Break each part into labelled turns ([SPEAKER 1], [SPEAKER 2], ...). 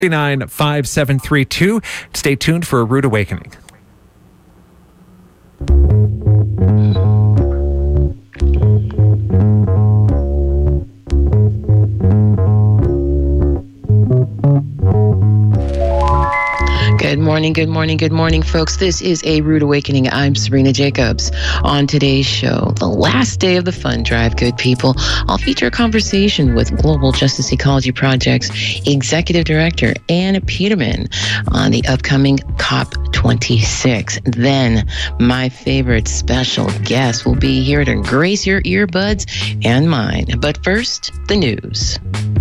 [SPEAKER 1] 5732. Stay tuned for a rude awakening.
[SPEAKER 2] Good morning, folks. This is A Rude Awakening. I'm Serena Jacobs. On today's show, the last day of the fund drive, good people, I'll feature a conversation with Global Justice Ecology Project's Executive Director, Ann Peterman, on the upcoming COP26. Then, my favorite special guest will be here to grace your earbuds and mine. But first, the news.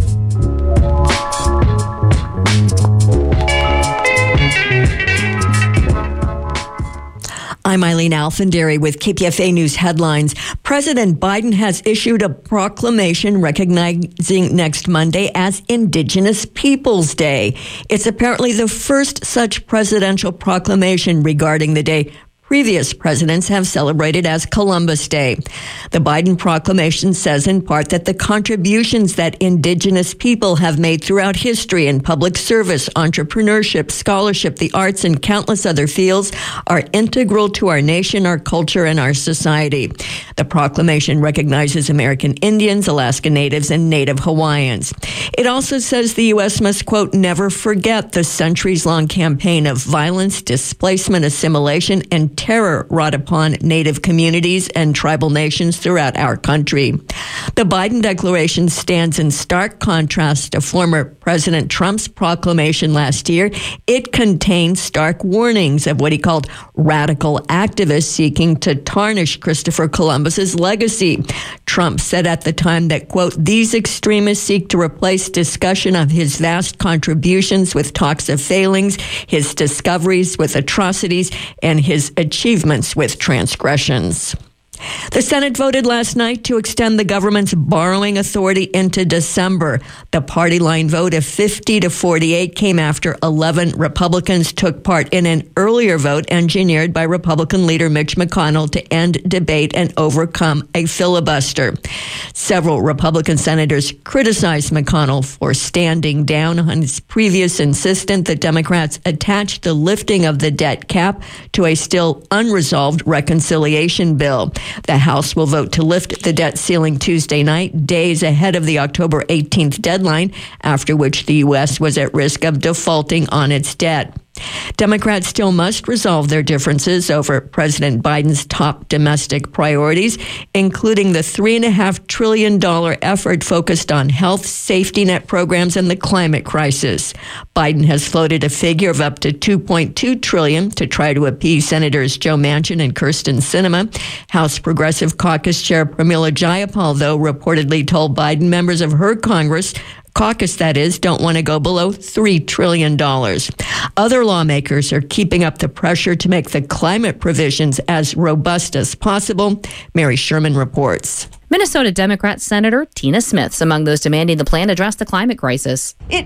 [SPEAKER 3] I'm Eileen Alfandary with KPFA News headlines. President Biden has issued a proclamation recognizing next Monday as Indigenous Peoples Day. It's apparently the first such presidential proclamation regarding the day previous presidents have celebrated as Columbus Day. The Biden proclamation says in part that the contributions that Indigenous people have made throughout history in public service, entrepreneurship, scholarship, the arts, and countless other fields are integral to our nation, our culture, and our society. The proclamation recognizes American Indians, Alaska Natives, and Native Hawaiians. It also says the U.S. must, quote, never forget the centuries-long campaign of violence, displacement, assimilation, and terror wrought upon Native communities and tribal nations throughout our country. The Biden declaration stands in stark contrast to former President Trump's proclamation last year. It contains stark warnings of what he called radical activists seeking to tarnish Christopher Columbus's legacy. Trump said at the time that, quote, these extremists seek to replace discussion of his vast contributions with talks of failings, his discoveries with atrocities, and his achievements with transgressions. The Senate voted last night to extend the government's borrowing authority into December. The party line vote of 50-48 came after 11 Republicans took part in an earlier vote engineered by Republican leader Mitch McConnell to end debate and overcome a filibuster. Several Republican senators criticized McConnell for standing down on his previous insistence that Democrats attach the lifting of the debt cap to a still unresolved reconciliation bill. The House will vote to lift the debt ceiling Tuesday night, days ahead of the October 18th deadline, after which the U.S. was at risk of defaulting on its debt. Democrats still must resolve their differences over President Biden's top domestic priorities, including the $3.5 trillion effort focused on health, safety net programs, and the climate crisis. Biden has floated a figure of up to $2.2 trillion to try to appease Senators Joe Manchin and Kyrsten Sinema. House Progressive Caucus Chair Pramila Jayapal, though, reportedly told Biden members of her caucus, that is, don't want to go below $3 trillion. Other lawmakers are keeping up the pressure to make the climate provisions as robust as possible. Mary Sherman reports.
[SPEAKER 4] Minnesota Democrat Senator Tina Smith's among those demanding the plan address the climate crisis.
[SPEAKER 5] It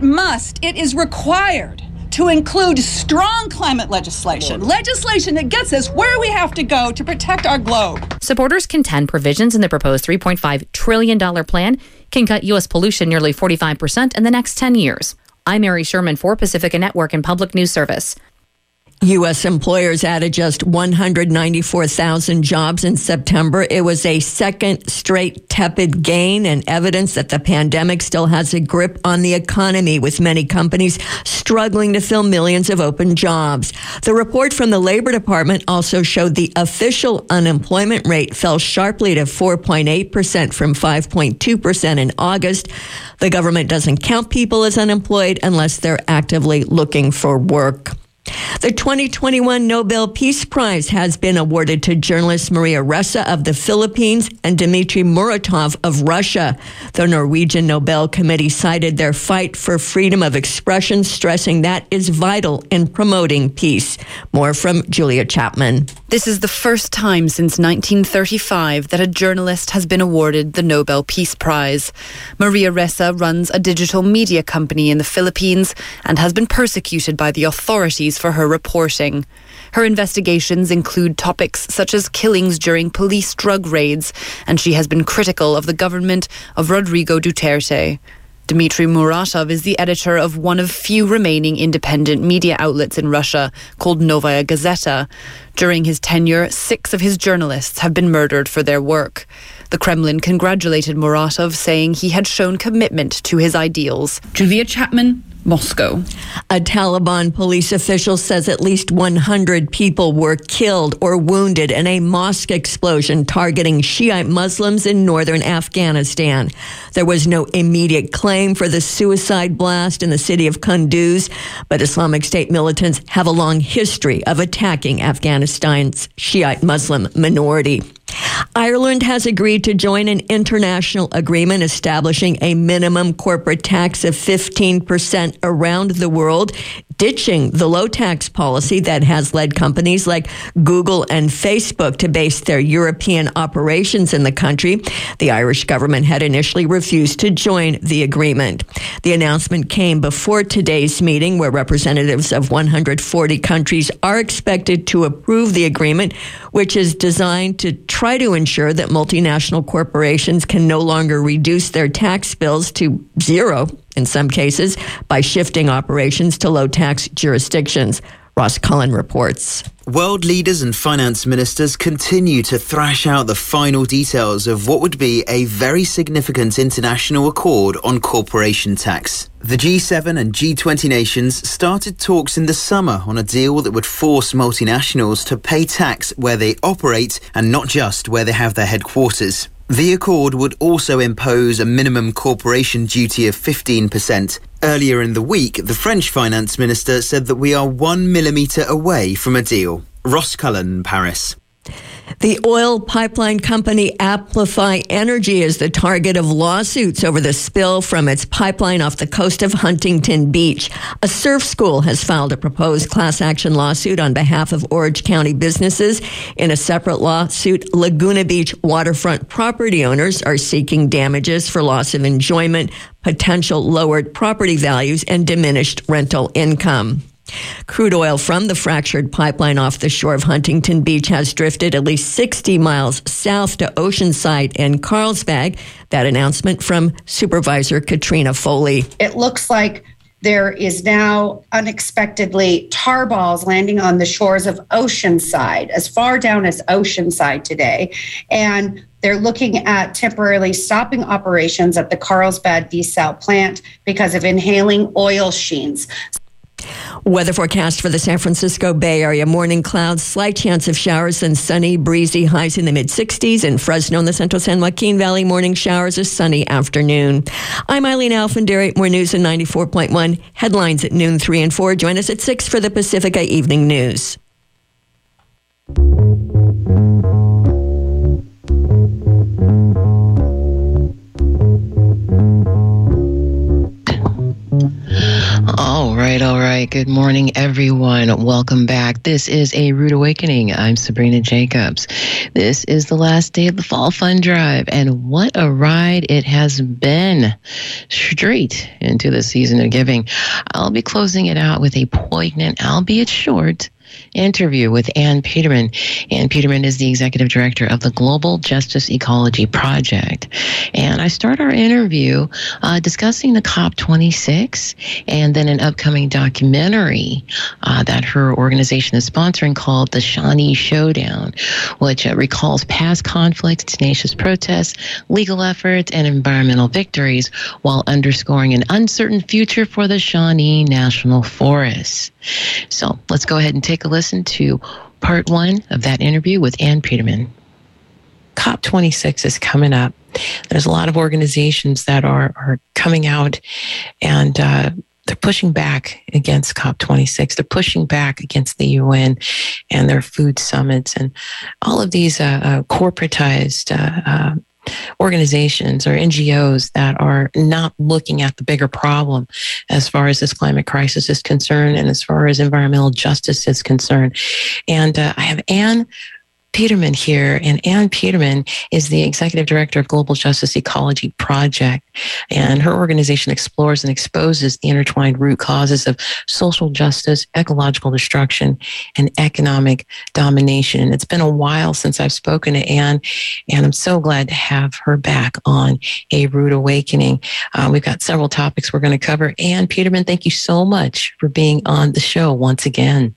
[SPEAKER 5] is required to include strong climate legislation that gets us where we have to go to protect our globe.
[SPEAKER 4] Supporters contend provisions in the proposed $3.5 trillion plan can cut U.S. pollution nearly 45% in the next 10 years. I'm Mary Sherman for Pacifica Network and Public News Service.
[SPEAKER 3] U.S. employers added just 194,000 jobs in September. It was a second straight tepid gain and evidence that the pandemic still has a grip on the economy, with many companies struggling to fill millions of open jobs. The report from the Labor Department also showed the official unemployment rate fell sharply to 4.8% from 5.2% in August. The government doesn't count people as unemployed unless they're actively looking for work. The 2021 Nobel Peace Prize has been awarded to journalist Maria Ressa of the Philippines and Dmitry Muratov of Russia. The Norwegian Nobel Committee cited their fight for freedom of expression, stressing that is vital in promoting peace. More from Julia Chapman.
[SPEAKER 6] This is the first time since 1935 that a journalist has been awarded the Nobel Peace Prize. Maria Ressa runs a digital media company in the Philippines and has been persecuted by the authorities for her reporting. Her investigations include topics such as killings during police drug raids, and she has been critical of the government of Rodrigo Duterte. Dmitry Muratov is the editor of one of few remaining independent media outlets in Russia, called Novaya Gazeta. During his tenure, 6 of his journalists have been murdered for their work. The Kremlin congratulated Muratov, saying he had shown commitment to his ideals.
[SPEAKER 5] Julia Chapman, Moscow.
[SPEAKER 3] A Taliban police official says at least 100 people were killed or wounded in a mosque explosion targeting Shiite Muslims in northern Afghanistan. There was no immediate claim for the suicide blast in the city of Kunduz, but Islamic State militants have a long history of attacking Afghanistan's Shiite Muslim minority. Ireland has agreed to join an international agreement establishing a minimum corporate tax of 15% around the world, ditching the low tax policy that has led companies like Google and Facebook to base their European operations in the country. The Irish government had initially refused to join the agreement. The announcement came before today's meeting, where representatives of 140 countries are expected to approve the agreement, which is designed to try to ensure that multinational corporations can no longer reduce their tax bills to zero, in some cases, by shifting operations to low-tax jurisdictions. Ross Cullen reports.
[SPEAKER 7] World leaders and finance ministers continue to thrash out the final details of what would be a very significant international accord on corporation tax. The G7 and G20 nations started talks in the summer on a deal that would force multinationals to pay tax where they operate and not just where they have their headquarters. The accord would also impose a minimum corporation duty of 15%. Earlier in the week, the French finance minister said that we are 1 millimetre away from a deal. Ross Cullen, Paris.
[SPEAKER 3] The oil pipeline company Amplify Energy is the target of lawsuits over the spill from its pipeline off the coast of Huntington Beach. A surf school has filed a proposed class action lawsuit on behalf of Orange County businesses. In a separate lawsuit, Laguna Beach waterfront property owners are seeking damages for loss of enjoyment, potential lowered property values, and diminished rental income. Crude oil from the fractured pipeline off the shore of Huntington Beach has drifted at least 60 miles south to Oceanside and Carlsbad. That announcement from Supervisor Katrina Foley.
[SPEAKER 8] It looks like there is now unexpectedly tar balls landing on the shores of Oceanside, as far down as Oceanside today. And they're looking at temporarily stopping operations at the Carlsbad desal plant because of inhaling oil sheens.
[SPEAKER 3] Weather forecast for the San Francisco Bay Area. Morning clouds, slight chance of showers, and sunny, breezy, highs in the mid-60s. In Fresno and the Central San Joaquin Valley, morning showers, a sunny afternoon. I'm Eileen Alfandary. More news in 94.1. Headlines at noon, 3 and 4. Join us at 6 for the Pacifica Evening News.
[SPEAKER 2] All right. Good morning, everyone. Welcome back. This is A Rude Awakening. I'm Sabrina Jacobs. This is the last day of the Fall Fun Drive, and what a ride it has been. Straight into the season of giving. I'll be closing it out with a poignant, albeit short, interview with Ann Peterman. Ann Peterman is the executive director of the Global Justice Ecology Project. And I start our interview discussing the COP26 and then an upcoming documentary that her organization is sponsoring called The Shawnee Showdown, which recalls past conflicts, tenacious protests, legal efforts, and environmental victories while underscoring an uncertain future for the Shawnee National Forest. So let's go ahead and take a listen to part 1 of that interview with Ann Peterman. COP26 is coming up. There's a lot of organizations that are coming out and they're pushing back against COP26. They're pushing back against the UN and their food summits and all of these corporatized organizations or NGOs that are not looking at the bigger problem as far as this climate crisis is concerned and as far as environmental justice is concerned. And I have Ann Peterman here, and Ann Peterman is the Executive Director of Global Justice Ecology Project, and her organization explores and exposes the intertwined root causes of social justice, ecological destruction, and economic domination. It's been a while since I've spoken to Ann, and I'm so glad to have her back on A Rude Awakening. We've got several topics we're going to cover. Ann Peterman, thank you so much for being on the show once again.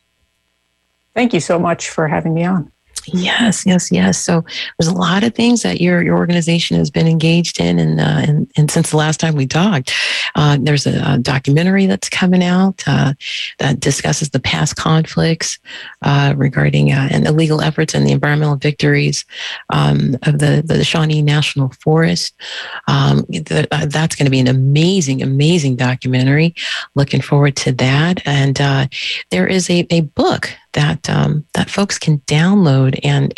[SPEAKER 9] Thank you so much for having me on.
[SPEAKER 2] Yes. So there's a lot of things that your organization has been engaged in, and since the last time we talked, there's a documentary that's coming out that discusses the past conflicts regarding and illegal efforts and the environmental victories of the Shawnee National Forest. That's going to be an amazing documentary. Looking forward to that. And there is a book that folks can download and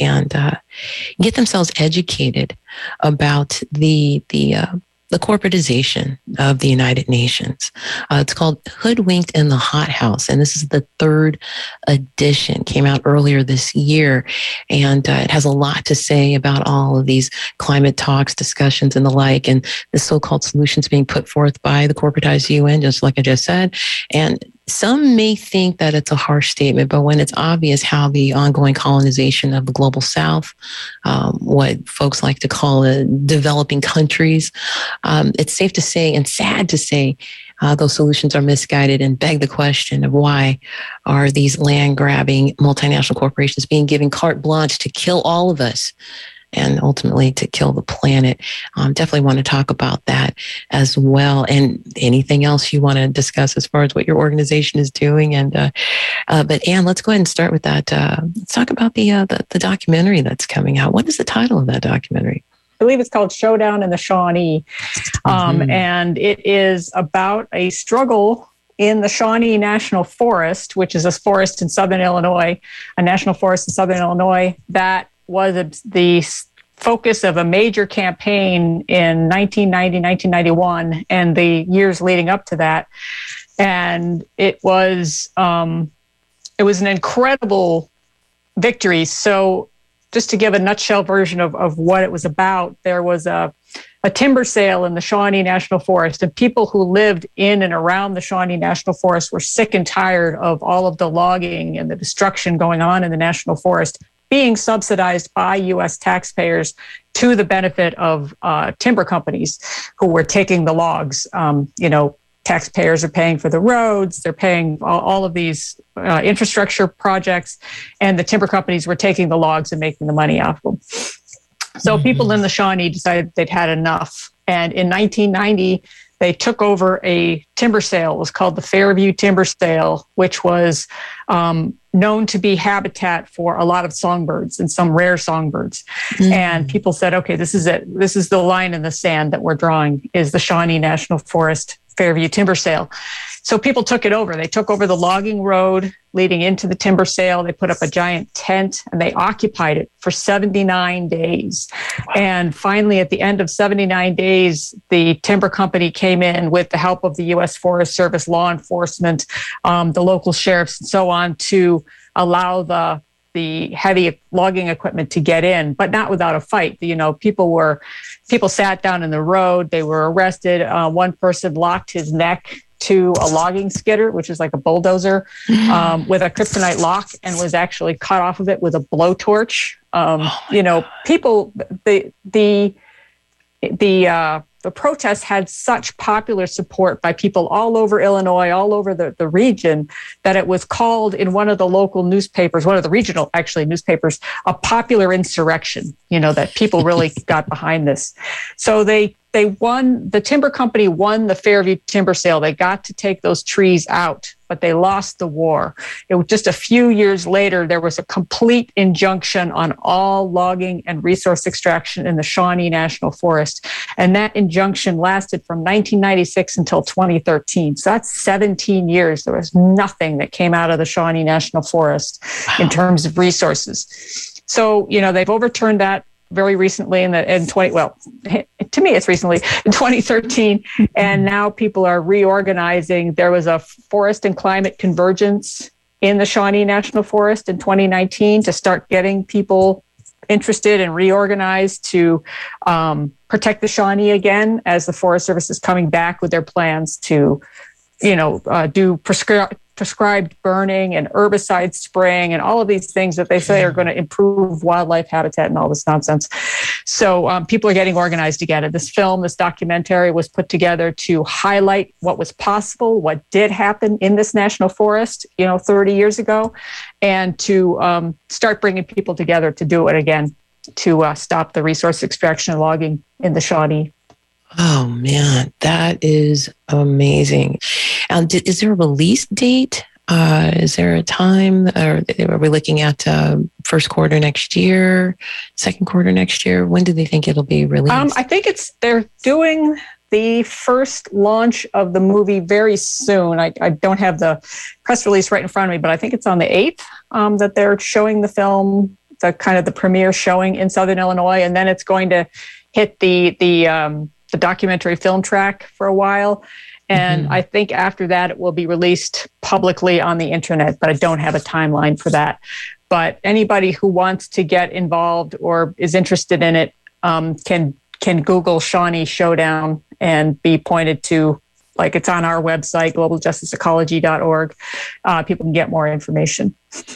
[SPEAKER 2] get themselves educated about the corporatization of the United Nations. It's called Hoodwinked in the Hothouse, and this is the 3rd edition. Came out earlier this year, and it has a lot to say about all of these climate talks, discussions, and the like, and the so-called solutions being put forth by the corporatized UN, just like I just said. And some may think that it's a harsh statement, but when it's obvious how the ongoing colonization of the global South, what folks like to call developing countries, it's safe to say and sad to say those solutions are misguided and beg the question of why are these land-grabbing multinational corporations being given carte blanche to kill all of us and ultimately to kill the planet. Definitely want to talk about that as well, and anything else you want to discuss as far as what your organization is doing. And but Ann, let's go ahead and start with that. Let's talk about the documentary that's coming out. What is the title of that documentary?
[SPEAKER 9] I believe it's called Showdown in the Shawnee, and it is about a struggle in the Shawnee National Forest, which is a forest in southern Illinois, a national forest in southern Illinois that was the focus of a major campaign in 1990, 1991, and the years leading up to that. And it was an incredible victory. So just to give a nutshell version of what it was about, there was a timber sale in the Shawnee National Forest, and people who lived in and around the Shawnee National Forest were sick and tired of all of the logging and the destruction going on in the National Forest, being subsidized by U.S. taxpayers to the benefit of timber companies who were taking the logs. Taxpayers are paying for the roads, they're paying all of these infrastructure projects, and the timber companies were taking the logs and making the money off them. So people in the Shawnee decided they'd had enough. And in 1990, they took over a timber sale. It was called the Fairview Timber Sale, which was known to be habitat for a lot of songbirds and some rare songbirds. And people said, okay, this is it. This is the line in the sand that we're drawing, is the Shawnee National Forest Fairview Timber Sale. So people took it over. They took over the logging road leading into the timber sale. They put up a giant tent and they occupied it for 79 days. And finally, at the end of 79 days, the timber company came in with the help of the U.S. Forest Service, law enforcement, the local sheriffs, and so on, to allow the heavy logging equipment to get in, but not without a fight. People sat down in the road. They were arrested. One person locked his neck to a logging skidder, which is like a bulldozer, with a kryptonite lock, and was actually cut off of it with a blowtorch. The protests had such popular support by people all over Illinois, all over the region, that it was called in one of the local newspapers, one of the regional actually newspapers, a popular insurrection, that people really got behind this. So they won, the timber company won the Fairview Timber Sale. They got to take those trees out, but they lost the war. It was just a few years later, there was a complete injunction on all logging and resource extraction in the Shawnee National Forest. And that injunction lasted from 1996 until 2013. So that's 17 years. There was nothing that came out of the Shawnee National Forest in terms of resources. So, they've overturned that very recently to me, it's recently in 2013. And now people are reorganizing. There was a forest and climate convergence in the Shawnee National Forest in 2019 to start getting people interested and reorganized to protect the Shawnee again, as the Forest Service is coming back with their plans to, do prescribed burning and herbicide spraying and all of these things that they say are going to improve wildlife habitat and all this nonsense. So people are getting organized again. And this documentary was put together to highlight what was possible, what did happen in this national forest, 30 years ago, and to start bringing people together to do it again, to stop the resource extraction and logging in the Shawnee.
[SPEAKER 2] Oh, man, that is amazing. Is there a release date? Is there a time? Or are we looking at first quarter next year, second quarter next year? When do they think it'll be released?
[SPEAKER 9] I think they're doing the first launch of the movie very soon. I don't have the press release right in front of me, but I think it's on the 8th that they're showing the film, the premiere showing in Southern Illinois. And then it's going to hit the documentary film track for a while. And I think after that, it will be released publicly on the internet, but I don't have a timeline for that. But anybody who wants to get involved or is interested in it can Google Shawnee Showdown and be pointed to, like, it's on our website, globaljusticeecology.org. People can get more information.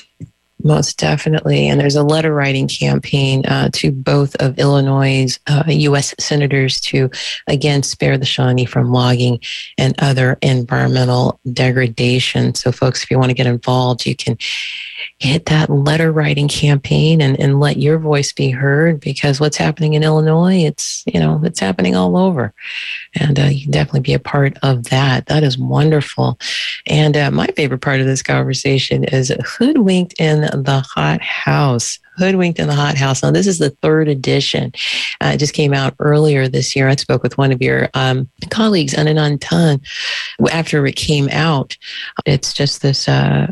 [SPEAKER 2] Most definitely. And there's a letter writing campaign to both of Illinois' U.S. senators to, again, spare the Shawnee from logging and other environmental degradation. So, folks, if you want to get involved, you can hit that letter writing campaign and let your voice be heard, because what's happening in Illinois, it's happening all over. And you can definitely be a part of that. That is wonderful. And my favorite part of this conversation is Hoodwinked in the Hot House. Hoodwinked in the Hot House. Now, this is the 3rd edition. It just came out earlier this year. I spoke with one of your colleagues, Anand Tan, after it came out. It's just this,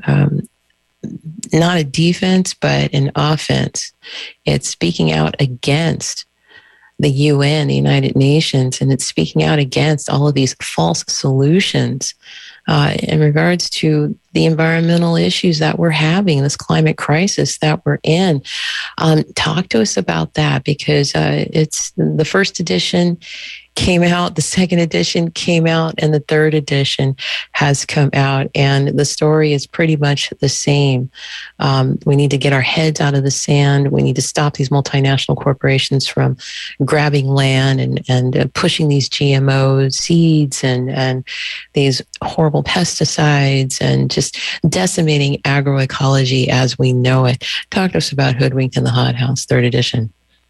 [SPEAKER 2] not a defense, but an offense. It's speaking out against the UN, the United Nations, and it's speaking out against all of these false solutions in regards to the environmental issues that we're having, this climate crisis that we're in. Talk to us about that, because it's the 1st edition came out, the 2nd edition came out, and the 3rd edition has come out, and the story is pretty much the same. We need to get our heads out of the sand. We need to stop these multinational corporations from grabbing land and pushing these GMO seeds and these horrible pesticides and just decimating agroecology as we know it. Talk to us about Hoodwinked in the Hot House, 3rd edition.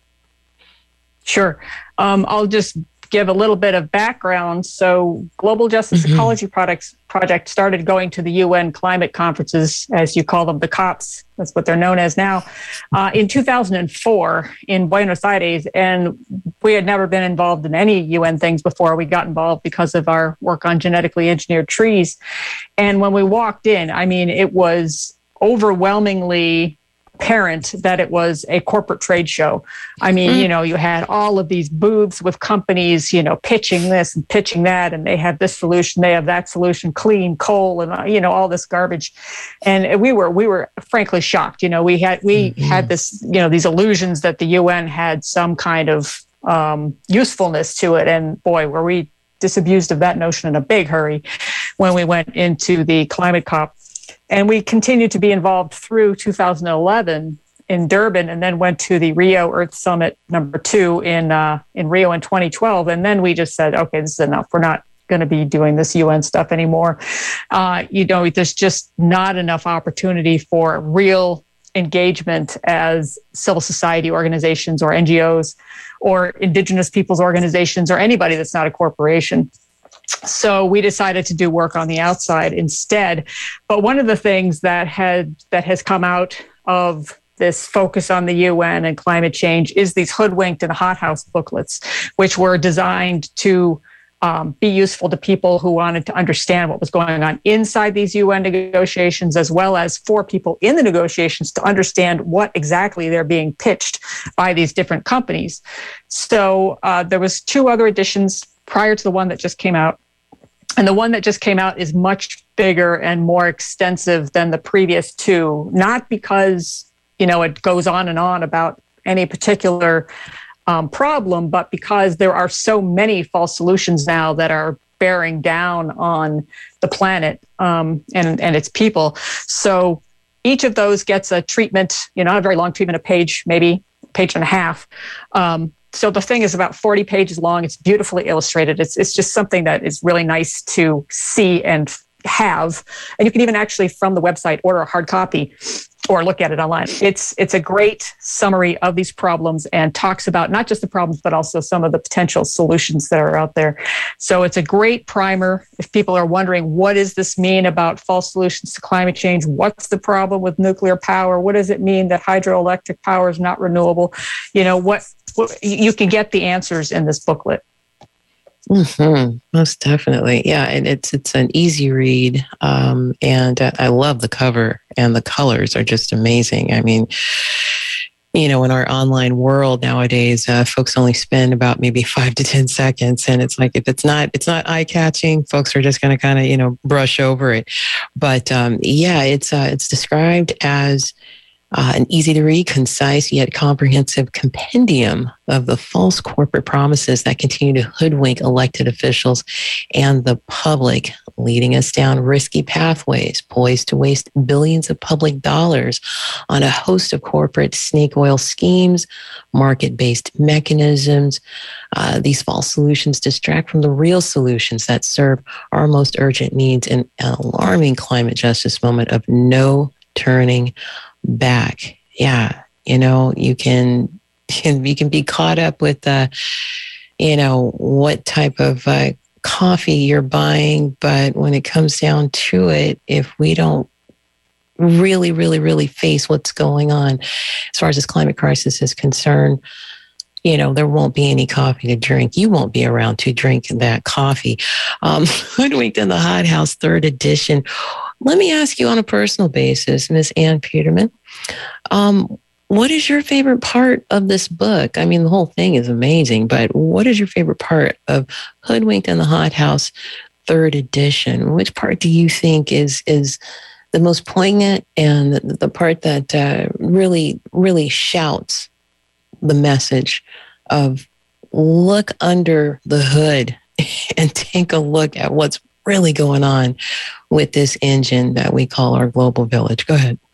[SPEAKER 9] Sure. I'll just give a little bit of background. So Global Justice Ecology Project started going to the UN climate conferences, as you call them, the COPs. That's what they're known as now, in 2004 in Buenos Aires. And we had never been involved in any UN things before. We got involved because of our work on genetically engineered trees. And when we walked in, it was overwhelmingly apparent that it was a corporate trade show. You had all of these booths with companies, pitching this and pitching that, and they have this solution, they have that solution, clean coal, and all this garbage. And we were frankly shocked. We had this, these illusions that the UN had some kind of usefulness to it, and boy, were we disabused of that notion in a big hurry when we went into the climate COP. And we continued to be involved through 2011 in Durban, and then went to the Rio Earth Summit #2 in Rio in 2012. And then we just said, okay, this is enough. We're not going to be doing this UN stuff anymore. There's just not enough opportunity for real engagement as civil society organizations or NGOs or indigenous peoples organizations or anybody that's not a corporation. So we decided to do work on the outside instead. But one of the things that has come out of this focus on the UN and climate change is these Hoodwinked and Hot House booklets, which were designed to be useful to people who wanted to understand what was going on inside these UN negotiations, as well as for people in the negotiations to understand what exactly they're being pitched by these different companies. So there was 2 other editions prior to the one that just came out. And the one that just came out is much bigger and more extensive than the previous two, not because, it goes on and on about any particular problem, but because there are so many false solutions now that are bearing down on the planet and its people. So each of those gets a treatment, not a very long treatment, a page, maybe a page and a half. So the thing is about 40 pages long. It's beautifully illustrated. It's just something that is really nice to see and have. And you can even actually, from the website, order a hard copy or look at it online. It's a great summary of these problems and talks about not just the problems, but also some of the potential solutions that are out there. So it's a great primer. If people are wondering, what does this mean about false solutions to climate change? What's the problem with nuclear power? What does it mean that hydroelectric power is not renewable? You can get the answers in this booklet.
[SPEAKER 2] Mm-hmm. Most definitely. Yeah. And it's an easy read. And I love the cover, and the colors are just amazing. I mean, in our online world nowadays, folks only spend about maybe 5 to 10 seconds. And it's like, if it's not eye catching, folks are just going to kind of, brush over it. But it's described as an easy-to-read, concise, yet comprehensive compendium of the false corporate promises that continue to hoodwink elected officials and the public, leading us down risky pathways poised to waste billions of public dollars on a host of corporate snake oil schemes, market-based mechanisms. These false solutions distract from the real solutions that serve our most urgent needs in an alarming climate justice moment of no turning back. Yeah. You can be caught up with, what type of coffee you're buying. But when it comes down to it, if we don't really, really, really face what's going on as far as this climate crisis is concerned, there won't be any coffee to drink. You won't be around to drink that coffee. Hoodwinked in the Hot House, 3rd edition. Let me ask you on a personal basis, Ms. Ann Peterman, what is your favorite part of this book? I mean, the whole thing is amazing, but what is your favorite part of Hoodwinked in the Hot House, 3rd edition? Which part do you think is the most poignant and the part that really, really shouts the message of look under the hood and take a look at what's really going on with this engine that we call our global village? Go ahead.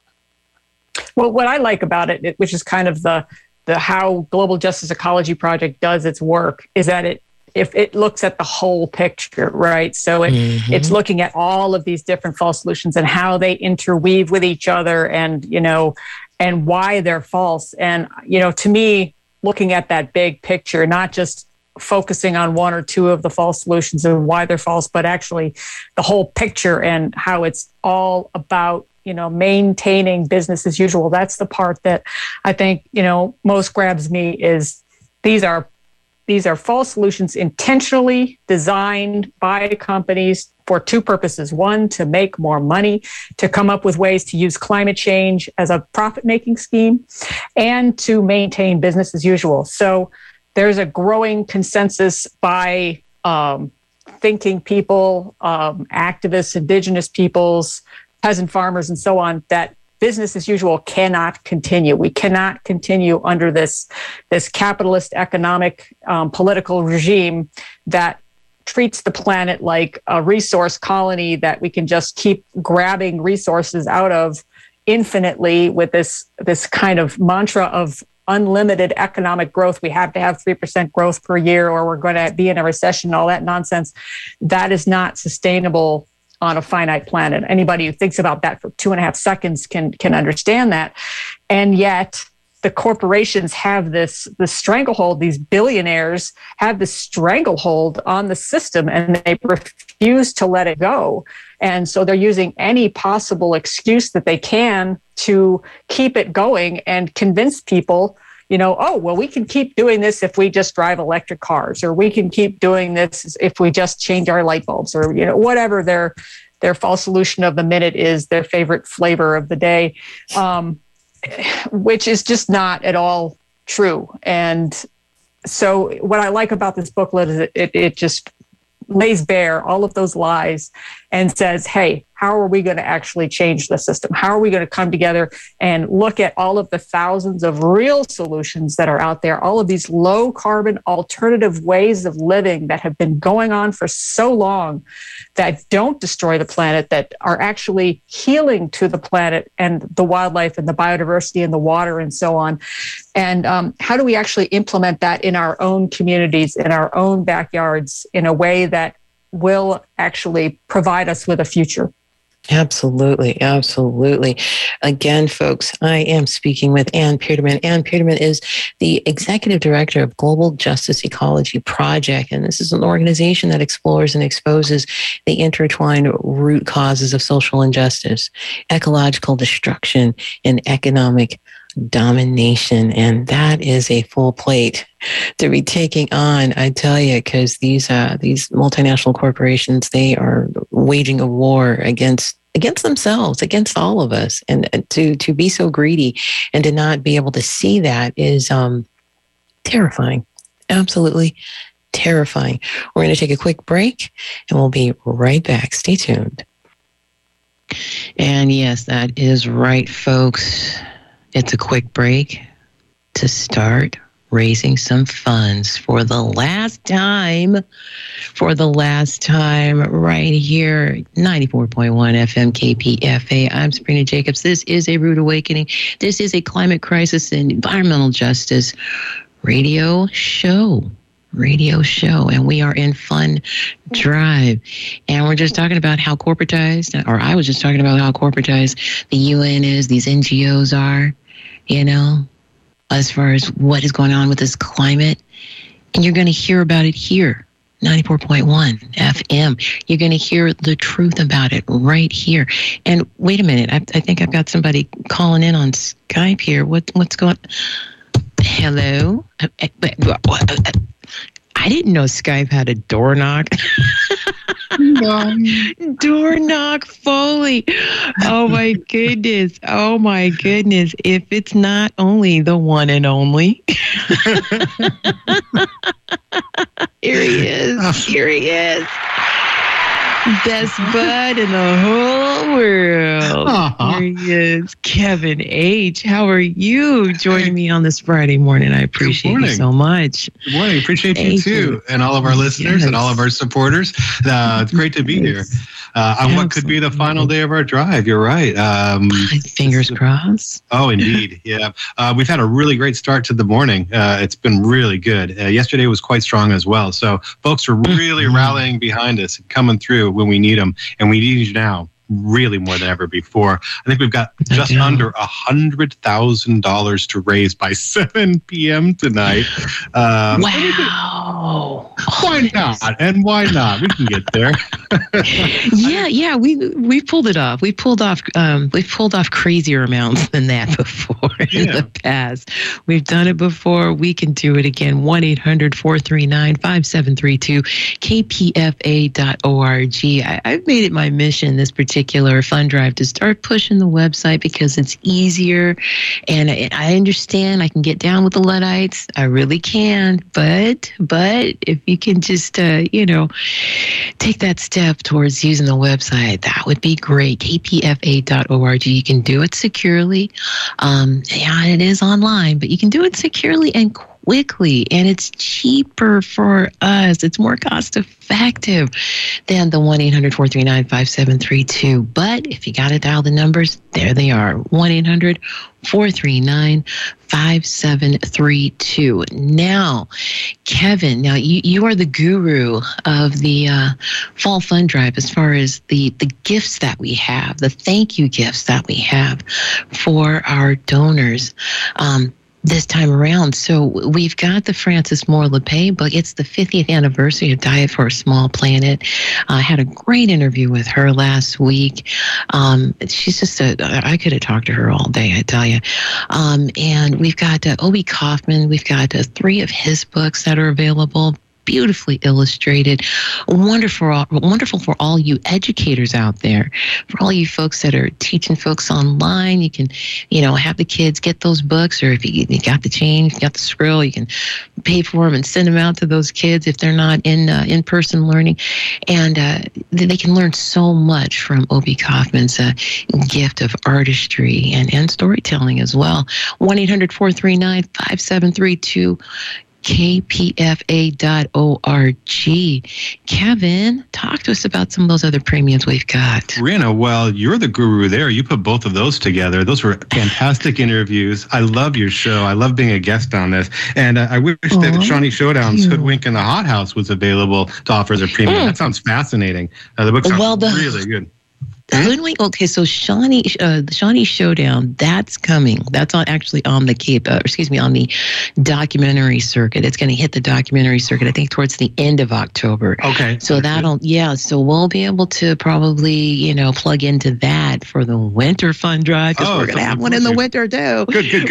[SPEAKER 9] Well, what I like about it, which is kind of the how Global Justice Ecology Project does its work, is that it looks at the whole picture, right? So it's looking at all of these different false solutions and how they interweave with each other, and and why they're false. And to me, looking at that big picture, not just focusing on one or two of the false solutions and why they're false, but actually the whole picture and how it's all about, maintaining business as usual. That's the part that I think, most grabs me, is these are false solutions intentionally designed by companies for two purposes. One, to make more money, to come up with ways to use climate change as a profit-making scheme, and to maintain business as usual. So there's a growing consensus by thinking people, activists, indigenous peoples, peasant farmers, and so on, that business as usual cannot continue. We cannot continue under this capitalist economic political regime that treats the planet like a resource colony that we can just keep grabbing resources out of infinitely with this kind of mantra of unlimited economic growth. We have to have 3% growth per year or we're going to be in a recession, all that nonsense. That is not sustainable on a finite planet. Anybody who thinks about that for 2.5 seconds can understand that. And yet the corporations have this stranglehold. These billionaires have this stranglehold on the system, and they refuse to let it go. And so they're using any possible excuse that they can to keep it going and convince people, we can keep doing this if we just drive electric cars, or we can keep doing this if we just change our light bulbs, or, whatever their false solution of the minute is, their favorite flavor of the day, which is just not at all true. And so what I like about this booklet is it just lays bare all of those lies and says, hey, how are we going to actually change the system? How are we going to come together and look at all of the thousands of real solutions that are out there, all of these low carbon alternative ways of living that have been going on for so long that don't destroy the planet, that are actually healing to the planet and the wildlife and the biodiversity and the water and so on. And how do we actually implement that in our own communities, in our own backyards, in a way that will actually provide us with a future?
[SPEAKER 2] Absolutely. Absolutely. Again, folks, I am speaking with Ann Peterman. Ann Peterman is the executive director of Global Justice Ecology Project. And this is an organization that explores and exposes the intertwined root causes of social injustice, ecological destruction, and economic domination. And that is a full plate to be taking on, I tell you, because these multinational corporations, they are waging a war against themselves, against all of us. And to be so greedy and to not be able to see that is terrifying. Absolutely terrifying. We're going to take a quick break and we'll be right back. Stay tuned. And yes, that is right, folks. It's a quick break to start raising some funds for the last time right here, 94.1 FM KPFA. I'm Sabrina Jacobs. This is a Rude Awakening. This is a climate crisis and environmental justice radio show. And we are in Fund Drive. And we're just talking about how corporatized, or I was just talking about how corporatized the UN is, these NGOs are, as far as what is going on with this climate. And you're going to hear about it here, 94.1 FM. You're going to hear the truth about it right here. And wait a minute, I think I've got somebody calling in on Skype here. What's going on? Hello? I didn't know Skype had a door knock. Door knock Foley. Oh my goodness. If it's not only the one and only. Here he is. Best bud in the whole world. Here he is, Kevin H. How are you joining me on this Friday morning? I appreciate you so much.
[SPEAKER 10] Good morning. Appreciate you too. And all of our listeners and all of our supporters. It's great to be here. On what could be the final day of our drive. You're right.
[SPEAKER 2] Fingers crossed.
[SPEAKER 10] Oh, indeed. Yeah. We've had a really great start to the morning. It's been really good. Yesterday was quite strong as well. So folks are really rallying behind us, coming through when we need them. And we need you now really more than ever before. I think we've got just under $100,000 to raise by 7 p.m. tonight.
[SPEAKER 2] Wow.
[SPEAKER 10] Why not? And why not? We can get there.
[SPEAKER 2] Yeah. We pulled it off. We've pulled off crazier amounts than that before in the past. We've done it before. We can do it again. 1-800-439-5732, kpfa.org. I've made it my mission this particular fund drive to start pushing the website because it's easier, and I understand I can get down with the Luddites. I really can, but if you can just take that step towards using the website, that would be great. kpfa.org. You can do it securely. It is online, but you can do it securely and quickly, and it's cheaper for us. It's more cost effective than the 1-800-439-5732. But if you got to dial the numbers, there they are. 1-800-439-5732. Now, Kevin, you are the guru of the Fall Fund Drive as far as the gifts that we have, the thank you gifts that we have for our donors. This time around. So we've got the Frances Moore Lepay book. It's the 50th anniversary of Diet for a Small Planet. I had a great interview with her last week. She's just I could have talked to her all day, I tell you. And we've got Obi Kaufman. We've got 3 of his books that are available. beautifully illustrated. Wonderful for all you educators out there, for all you folks that are teaching folks online. You can, have the kids get those books, or if you got the change, you got the scroll, you can pay for them and send them out to those kids if they're not in-person learning. And they can learn so much from Obie Kaufman's gift of artistry and storytelling as well. 1-800-439-5732. KPFA.org. Kevin, talk to us about some of those other premiums we've got.
[SPEAKER 10] Rena, well, you're the guru there. You put both of those together. Those were fantastic interviews. I love your show. I love being a guest on this. And I wish that Shawnee Showdown's Hoodwink in the Hot House was available to offer as a premium. That sounds fascinating. The book sounds really good.
[SPEAKER 2] Hoodwink. Okay, so the Shawnee Showdown, that's coming. That's actually on the on the documentary circuit. It's going to hit the documentary circuit, I think, towards the end of October.
[SPEAKER 10] Okay.
[SPEAKER 2] So so we'll be able to probably, plug into that for the winter fun drive, because we're going to have one in the winter too.
[SPEAKER 10] Good.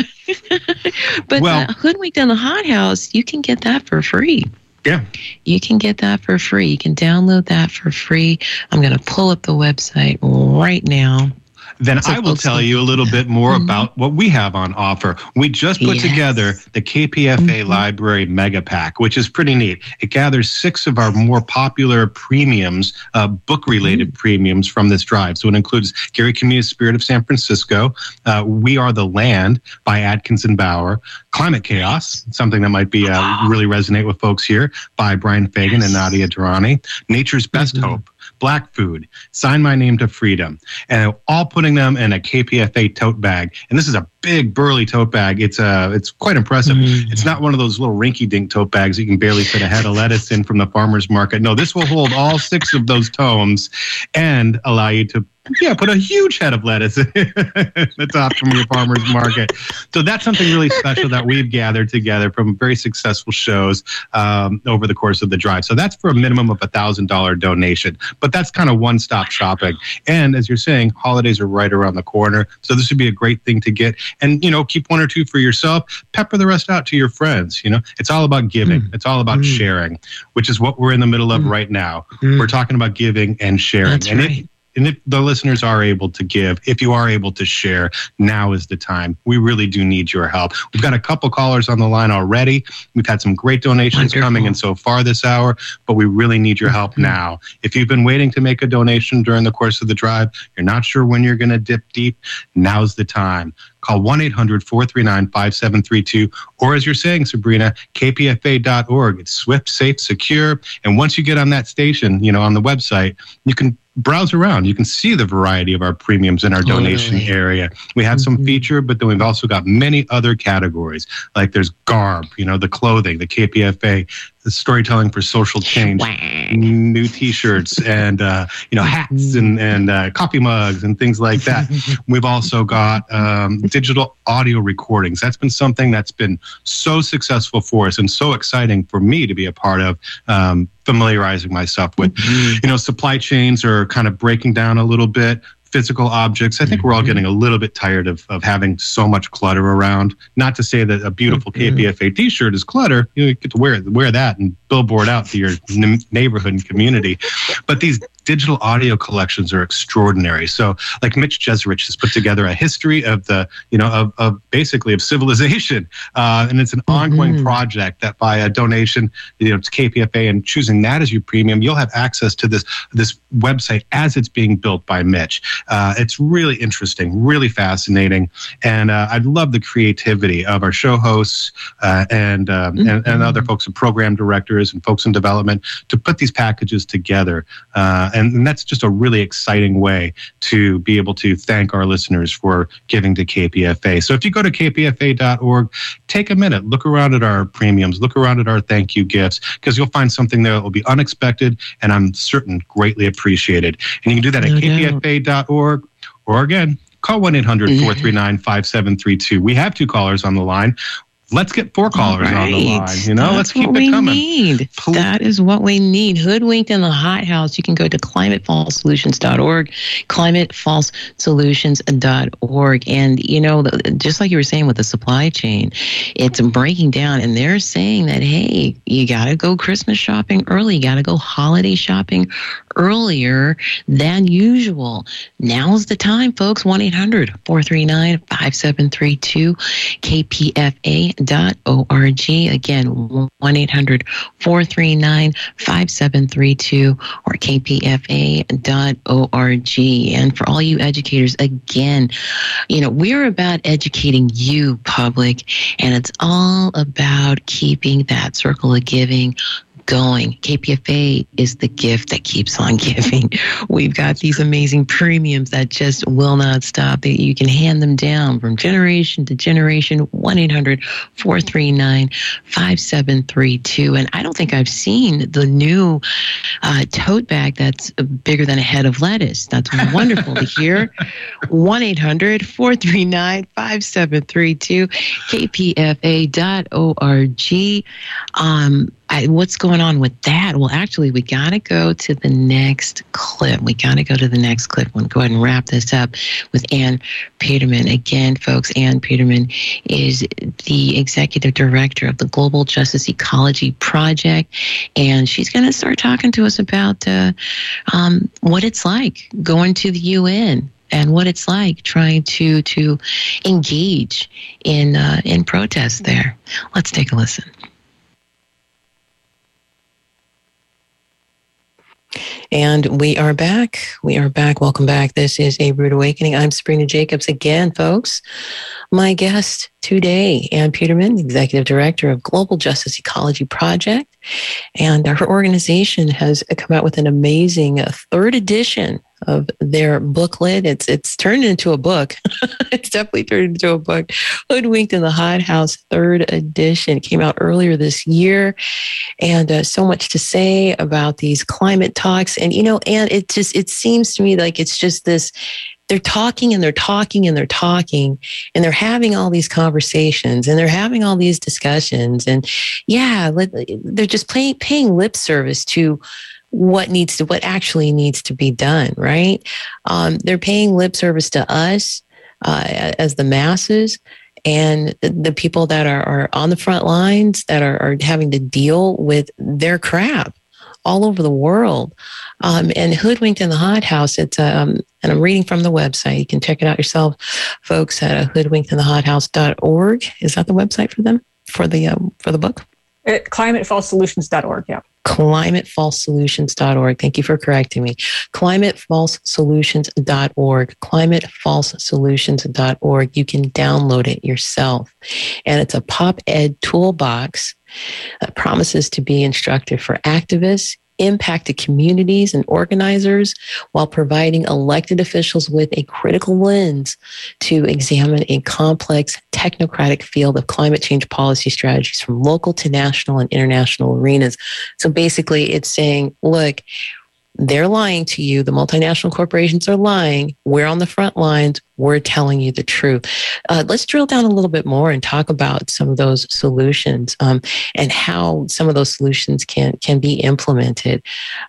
[SPEAKER 2] But Hoodwink in the Hot House, you can get that for free.
[SPEAKER 10] Yeah.
[SPEAKER 2] You can get that for free. You can download that for free. I'm going to pull up the website right now.
[SPEAKER 10] Then I will tell you a little bit more about what we have on offer. We just put together the KPFA Library Mega Pack, which is pretty neat. It gathers 6 of our more popular premiums, book-related premiums from this drive. So it includes Gary Camus' Spirit of San Francisco, We Are the Land by Atkinson Bauer, Climate Chaos, something that might be really resonate with folks here, by Brian Fagan and Nadia Durrani, Nature's Best Hope, Black Food, Sign My Name to Freedom, and all putting them in a KPFA tote bag. And this is a big, burly tote bag. It's quite impressive. It's not one of those little rinky-dink tote bags you can barely fit a head of lettuce in from the farmer's market. No, this will hold all 6 of those tomes and allow you to put a huge head of lettuce at the top from your farmer's market. So that's something really special that we've gathered together from very successful shows over the course of the drive. So that's for a minimum of $1,000 donation. But that's kind of one-stop shopping. And as you're saying, holidays are right around the corner. So this would be a great thing to get. And, keep 1 or 2 for yourself. Pepper the rest out to your friends. It's all about giving. It's all about sharing, which is what we're in the middle of right now. We're talking about giving and sharing.
[SPEAKER 2] That's right.
[SPEAKER 10] And if the listeners are able to give, if you are able to share, now is the time. We really do need your help. We've got a couple callers on the line already. We've had some great donations coming in so far this hour, but we really need your help now. If you've been waiting to make a donation during the course of the drive, you're not sure when you're going to dip deep, now's the time. Call 1-800-439-5732, or as you're saying, Sabrina, kpfa.org. It's swift, safe, secure. And once you get on that station, on the website, you can browse around. You can see the variety of our premiums in our donation area. We have some featured, but then we've also got many other categories. Like there's garb, the clothing, the KPFA, the storytelling for social change, new T-shirts, and hats and coffee mugs and things like that. We've also got digital audio recordings. That's been something that's been so successful for us and so exciting for me to be a part of. Familiarizing myself with, supply chains are kind of breaking down a little bit. Physical objects. I think we're all getting a little bit tired of having so much clutter around. Not to say that a beautiful KPFA T-shirt is clutter. You get to wear that and billboard out to your neighborhood and community. But these digital audio collections are extraordinary. So, like Mitch Jeserich has put together a history of the, of basically of civilization, and it's an ongoing project that by a donation, to KPFA and choosing that as your premium, you'll have access to this website as it's being built by Mitch. It's really interesting, really fascinating, and I'd love the creativity of our show hosts and other folks and program directors and folks in development to put these packages together. And that's just a really exciting way to be able to thank our listeners for giving to KPFA. So if you go to kpfa.org, take a minute, look around at our premiums, look around at our thank you gifts, because you'll find something there that will be unexpected and I'm certain greatly appreciated. And you can do that at kpfa.org, or again, call 1-800-439-5732. We have 2 callers on the line. Let's get 4 callers on the line. Let's keep it coming.
[SPEAKER 2] Need. That is what we need. Hoodwinked in the Hot House. You can go to climatefallsolutions.org, climatefallsolutions.org. And, just like you were saying with the supply chain, it's breaking down. And they're saying that, hey, you got to go Christmas shopping early. You got to go holiday shopping earlier than usual. Now's the time, folks. 1-800-439-5732, KPFA.org. Again, 1-800-439-5732 or kpfa.org. And for all you educators, again, we're about educating you, public, and it's all about keeping that circle of giving going. KPFA is the gift that keeps on giving. We've got these amazing premiums that just will not stop. That you can hand them down from generation to generation. 1-800-439-5732. And I don't think I've seen the new tote bag that's bigger than a head of lettuce. That's wonderful to hear. 1-800-439-5732, kpfa.org. What's going on with that? Well, actually, we got to go to the next clip. We'll go ahead and wrap this up with Ann Peterman. Again, folks, Ann Peterman is the executive director of the Global Justice Ecology Project, and she's going to start talking to us about what it's like going to the UN and what it's like trying to engage in protests there. Let's take a listen. And we are back. Welcome back. This is A Rude Awakening. I'm Sabrina Jacobs again, folks. My guest today, Ann Peterman, Executive Director of Global Justice Ecology Project. And her organization has come out with an amazing 3rd edition of their booklet. It's turned into a book. It's definitely turned into a book. Hoodwinked in the Hot House, 3rd edition. It came out earlier this year. And so much to say about these climate talks. And, and it seems to me like it's just this, they're talking and they're talking and they're talking and they're having all these conversations and they're having all these discussions. And they're just paying lip service to what actually needs to be done, right? They're paying lip service to us as the masses and the people that are on the front lines that are having to deal with their crap all over the world. And Hoodwinked in the Hot House, it's and I'm reading from the website. You can check it out yourself, folks, at hoodwinkedinthehothouse.org. Is that the website for them for the book?
[SPEAKER 9] ClimateFallsSolutions.org, yeah.
[SPEAKER 2] ClimateFallsSolutions.org. Thank you for correcting me. ClimateFallsSolutions.org. ClimateFallsSolutions.org. You can download it yourself. And it's a pop-ed toolbox that promises to be instructive for activists, impacted communities and organizers, while providing elected officials with a critical lens to examine a complex technocratic field of climate change policy strategies from local to national and international arenas. So basically it's saying, look, they're lying to you. The multinational corporations are lying. We're on the front lines. We're telling you the truth. Let's drill down a little bit more and talk about some of those solutions and how some of those solutions can be implemented.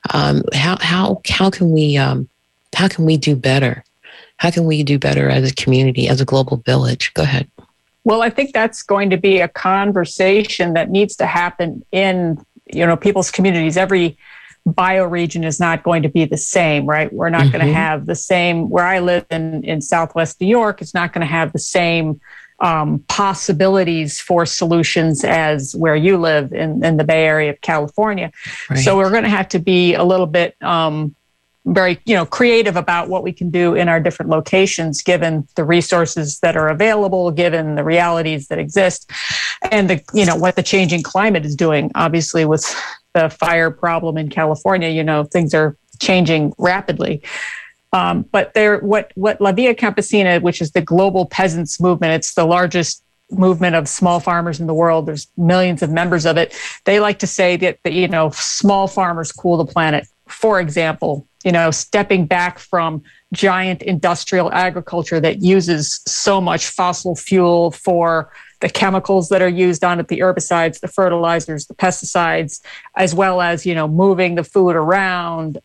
[SPEAKER 2] How can we do better? How can we do better as a community, as a global village? Go ahead.
[SPEAKER 9] Well, I think that's going to be a conversation that needs to happen in people's communities. Every bioregion is not going to be the same, right? We're not going to have the same, where I live in Southwest New York, it's not going to have the same possibilities for solutions as where you live in the Bay Area of California. Right. So we're going to have to be a little bit very creative about what we can do in our different locations, given the resources that are available, given the realities that exist, and what the changing climate is doing. Obviously, with the fire problem in California, things are changing rapidly. But what La Via Campesina, which is the global peasants movement, it's the largest movement of small farmers in the world. There's millions of members of it. They like to say that small farmers cool the planet. For example, stepping back from giant industrial agriculture that uses so much fossil fuel for the chemicals that are used on it, the herbicides, the fertilizers, the pesticides, as well as, moving the food around.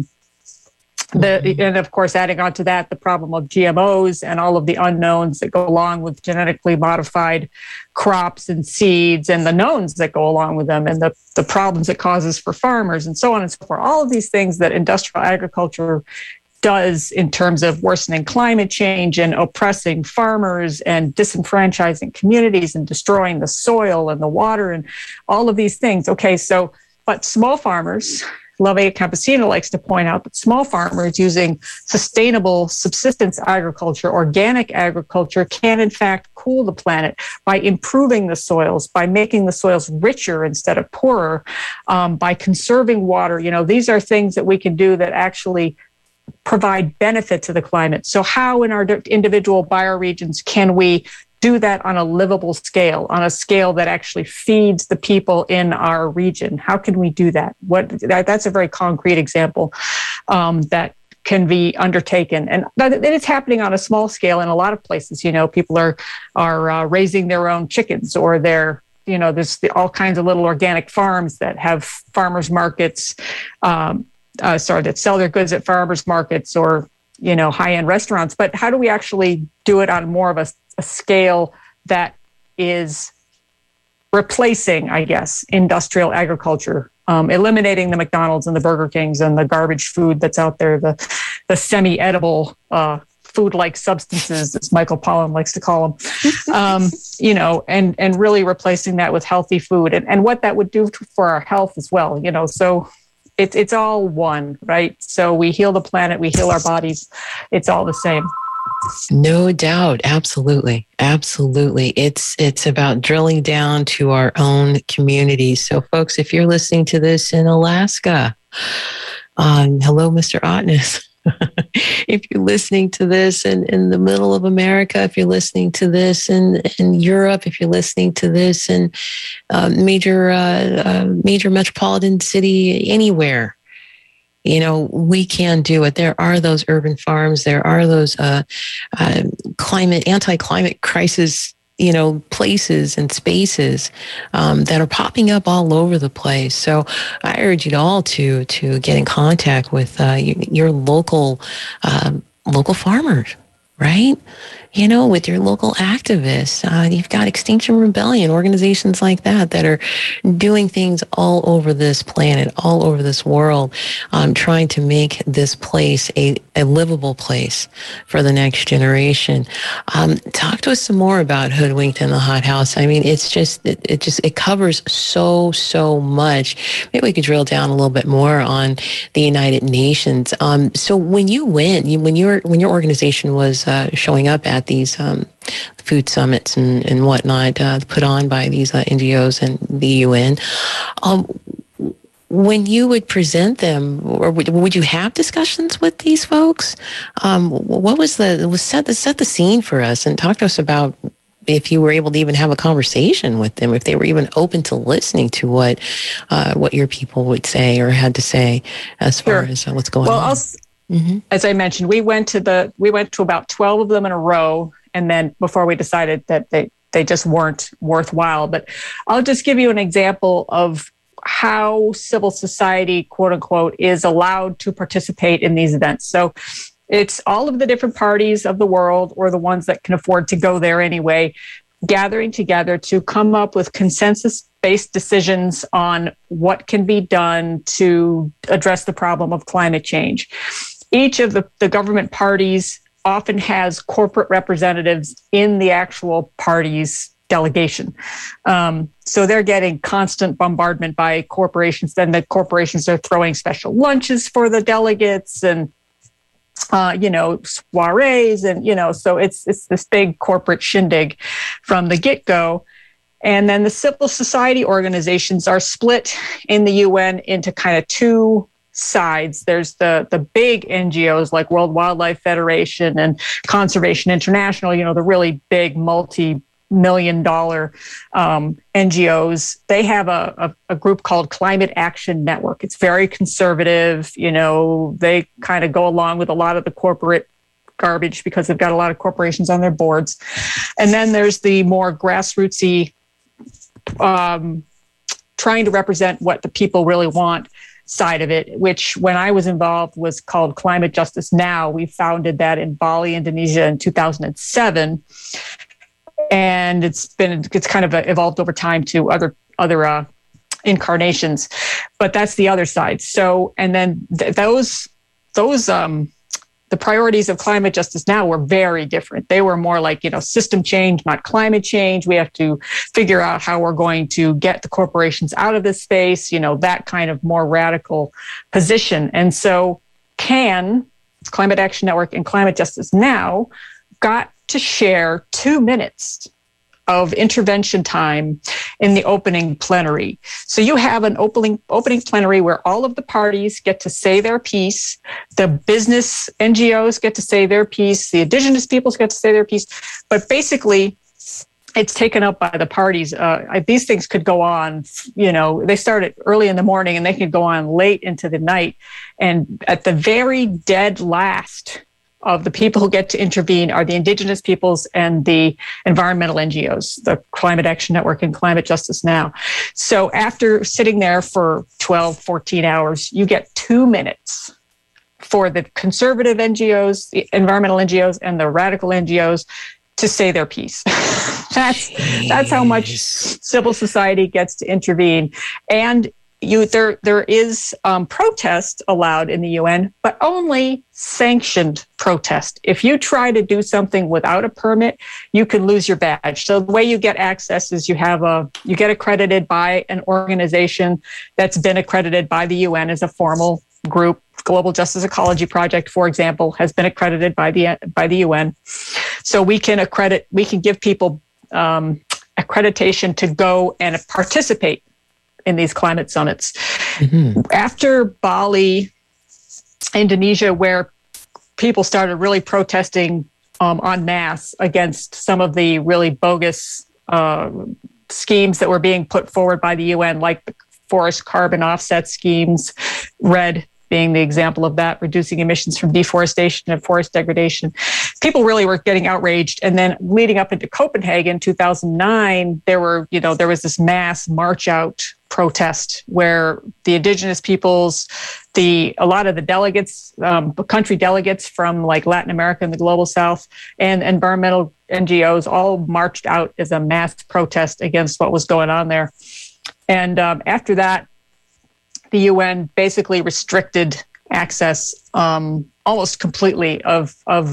[SPEAKER 9] And of course, adding on to that, the problem of GMOs and all of the unknowns that go along with genetically modified crops and seeds, and the knowns that go along with them, and the problems it causes for farmers, and so on and so forth. All of these things that industrial agriculture does in terms of worsening climate change and oppressing farmers and disenfranchising communities and destroying the soil and the water and all of these things. Okay, so, but small farmers, Love Campesina likes to point out that small farmers using sustainable subsistence agriculture, organic agriculture, can in fact cool the planet by improving the soils, by making the soils richer instead of poorer, by conserving water. These are things that we can do that actually provide benefit to the climate. So how in our individual bioregions can we do that on a livable scale, on a scale that actually feeds the people in our region? How can we do that? That's a very concrete example that can be undertaken. And it's happening on a small scale in a lot of places. People are raising their own chickens, or there's all kinds of little organic farms that have farmers markets, that sell their goods at farmers markets, or, high-end restaurants. But how do we actually do it on more of a scale that is replacing, I guess, industrial agriculture, eliminating the McDonald's and the Burger Kings and the garbage food that's out there, the semi-edible food-like substances, as Michael Pollan likes to call them, and really replacing that with healthy food, and what that would do for our health as well, so it's all one, right? So we heal the planet, we heal our bodies, it's all the same.
[SPEAKER 2] No doubt. Absolutely. Absolutely. It's about drilling down to our own communities. So folks, if you're listening to this in Alaska, hello, Mr. Otness. If you're listening to this in the middle of America, if you're listening to this in Europe, if you're listening to this in major metropolitan city, anywhere, we can do it. There are those urban farms. There are those anti-climate crisis, places and spaces that are popping up all over the place. So I urge you all to get in contact with your local farmers, right? With your local activists. You've got Extinction Rebellion, organizations like that are doing things all over this planet, all over this world, trying to make this place a livable place for the next generation. Talk to us some more about Hoodwinked in the Hot House. I mean, it covers so much. Maybe we could drill down a little bit more on the United Nations. So when you went, when your organization was showing up at these food summits and whatnot put on by these NGOs and the UN, when you would present them, or would you have discussions with these folks? What was set the scene for us, and talk to us about if you were able to even have a conversation with them, if they were even open to listening to what your people would say or had to say as far as what's going on.
[SPEAKER 9] As I mentioned, we went to about 12 of them in a row, and then before we decided that they just weren't worthwhile. But I'll just give you an example of how civil society, quote unquote, is allowed to participate in these events. So it's all of the different parties of the world, or the ones that can afford to go there anyway, gathering together to come up with consensus-based decisions on what can be done to address the problem of climate change. Each of the government parties often has corporate representatives in the actual party's delegation. So they're getting constant bombardment by corporations. Then the corporations are throwing special lunches for the delegates and, soirees. And, so it's this big corporate shindig from the get-go. And then the civil society organizations are split in the UN into kind of two sides. There's the big NGOs like World Wildlife Federation and Conservation International, the really big multi-million-dollar NGOs. They have a group called Climate Action Network. It's very conservative. They kind of go along with a lot of the corporate garbage because they've got a lot of corporations on their boards. And then there's the more grassrootsy, trying to represent what the people really want side of it, which when I was involved was called Climate Justice Now. We founded that in Bali, Indonesia in 2007. And it's kind of evolved over time to other incarnations, but that's the other side. So, and then the priorities of Climate Justice Now were very different. They were more like, system change, not climate change. We have to figure out how we're going to get the corporations out of this space, that kind of more radical position. And so Climate Action Network and Climate Justice Now got to share 2 minutes of intervention time in the opening plenary. So you have an opening plenary where all of the parties get to say their piece, the business NGOs get to say their piece, the indigenous peoples get to say their piece, but basically it's taken up by the parties. These things could go on, they started early in the morning and they could go on late into the night. And at the very dead last of the people who get to intervene are the indigenous peoples and the environmental NGOs, the Climate Action Network and Climate Justice Now. So after sitting there for 12, 14 hours, you get 2 minutes for the conservative NGOs, the environmental NGOs, and the radical NGOs to say their piece. That's how much civil society gets to intervene. And there is protest allowed in the UN, but only sanctioned protest. If you try to do something without a permit, you can lose your badge. So the way you get access is you get accredited by an organization that's been accredited by the UN as a formal group. Global Justice Ecology Project, for example, has been accredited by the UN. So we can give people accreditation to go and participate in these climate summits. Mm-hmm. After Bali, Indonesia, where people started really protesting en masse against some of the really bogus schemes that were being put forward by the UN, like the forest carbon offset schemes, REDD being the example of that, reducing emissions from deforestation and forest degradation. People really were getting outraged. And then leading up into Copenhagen, 2009, there was this mass march out protest where the indigenous peoples, a lot of the delegates, country delegates from like Latin America and the global South, and environmental NGOs all marched out as a mass protest against what was going on there. And after that, the UN basically restricted access almost completely of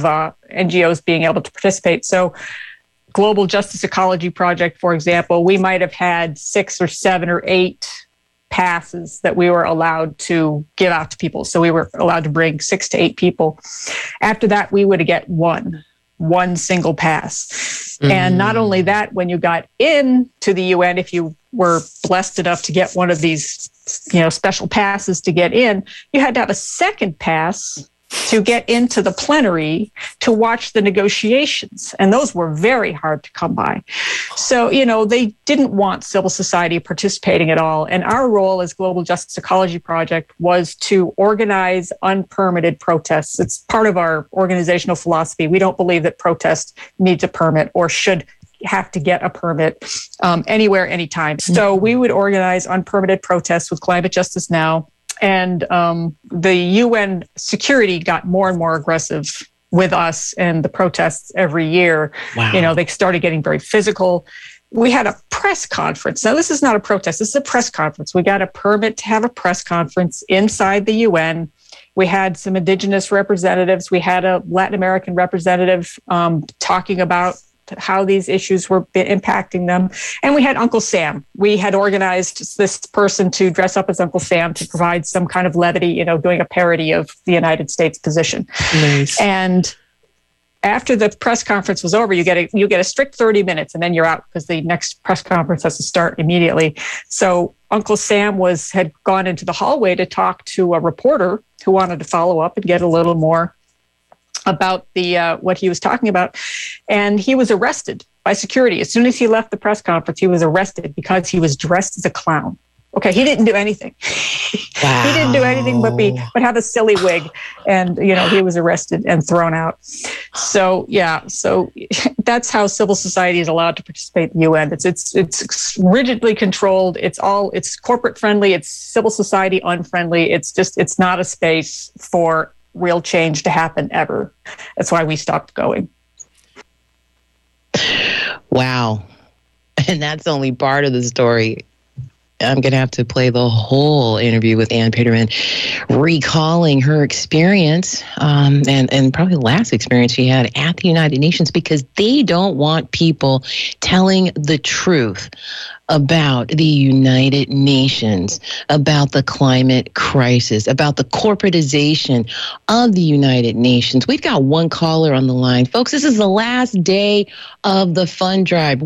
[SPEAKER 9] NGOs being able to participate. So Global Justice Ecology Project, for example, we might have had 6 or 7 or 8 passes that we were allowed to give out to people. So we were allowed to bring 6 to 8 people. After that, we would get one single pass. Mm. And not only that, when you got into the UN, if you were blessed enough to get one of these special passes to get in, you had to have a second pass to get into the plenary to watch the negotiations. And those were very hard to come by. So, they didn't want civil society participating at all. And our role as Global Justice Ecology Project was to organize unpermitted protests. It's part of our organizational philosophy. We don't believe that protest needs a permit or should have to get a permit anywhere, anytime. So we would organize unpermitted protests with Climate Justice Now. And the UN security got more and more aggressive with us and the protests every year. Wow. They started getting very physical. We had a press conference. Now, this is not a protest. This is a press conference. We got a permit to have a press conference inside the UN. We had some indigenous representatives. We had a Latin American representative talking about how these issues were impacting them. And we had Uncle Sam. We had organized this person to dress up as Uncle Sam to provide some kind of levity, doing a parody of the United States position. Nice. And after the press conference was over, you get a strict 30 minutes and then you're out because the next press conference has to start immediately. So Uncle Sam had gone into the hallway to talk to a reporter who wanted to follow up and get a little more about what he was talking about. And he was arrested by security. As soon as he left the press conference, he was arrested because he was dressed as a clown. Okay, he didn't do anything.
[SPEAKER 2] Wow.
[SPEAKER 9] He didn't do anything but have a silly wig, and he was arrested and thrown out. So that's how civil society is allowed to participate in the UN. It's rigidly controlled. It's corporate friendly. It's civil society unfriendly. It's not a space for real change to happen ever. That's why we stopped going.
[SPEAKER 2] Wow. And that's only part of the story. I'm going to have to play the whole interview with Ann Peterman, recalling her experience and probably the last experience she had at the United Nations, because they don't want people telling the truth about the United Nations, about the climate crisis, about the corporatization of the United Nations. We've got one caller on the line. Folks, this is the last day of the fund drive.